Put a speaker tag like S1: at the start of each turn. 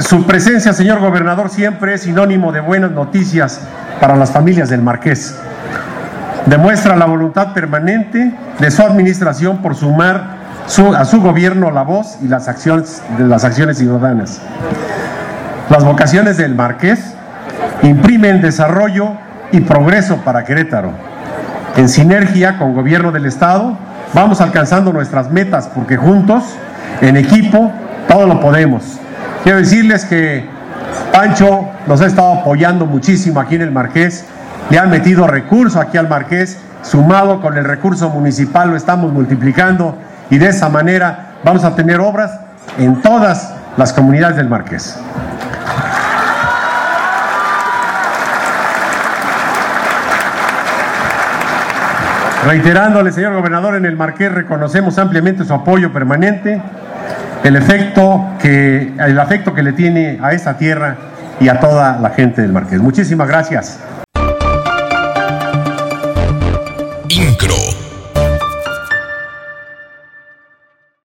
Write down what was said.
S1: Su presencia, señor gobernador, siempre es sinónimo de buenas noticias para las familias del Marqués. Demuestra la voluntad permanente de su administración por sumar a su gobierno la voz y las acciones ciudadanas. Las vocaciones del Marqués imprimen desarrollo y progreso para Querétaro. En sinergia con gobierno del Estado, vamos alcanzando nuestras metas porque juntos, en equipo, todo lo podemos. Quiero decirles que Pancho nos ha estado apoyando muchísimo aquí en el Marqués, le han metido recursos aquí al Marqués, sumado con el recurso municipal lo estamos multiplicando y de esa manera vamos a tener obras en todas las comunidades del Marqués. Reiterándole, señor gobernador, en el Marqués reconocemos ampliamente su apoyo permanente, el afecto que le tiene a esta tierra y a toda la gente del Marqués. Muchísimas gracias.